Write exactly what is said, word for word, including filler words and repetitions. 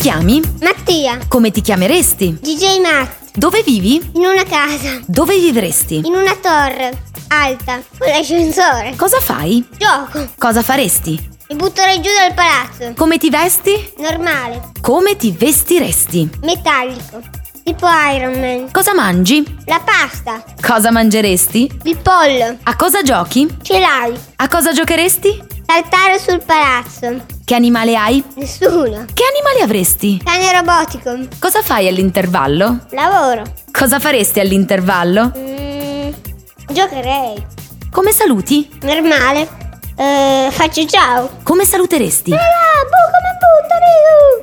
chiami? Mattia. Come ti chiameresti? D J Matt. Dove vivi? In una casa. Dove vivresti? In una torre alta con l'ascensore. Cosa fai? Gioco. Cosa faresti? Mi butterei giù dal palazzo. Come ti vesti? Normale. Come ti vestiresti? Metallico. Tipo Iron Man. Cosa mangi? La pasta. Cosa mangeresti? Il pollo. A cosa giochi? Ce l'hai. A cosa giocheresti? Saltare sul palazzo. Che animale hai? Nessuno. Che animale avresti? Cane robotico. Cosa fai all'intervallo? Lavoro. Cosa faresti all'intervallo? Mm, giocherei. Come saluti? Normale. Eh, faccio ciao. Come saluteresti? Ah, bu, come butta,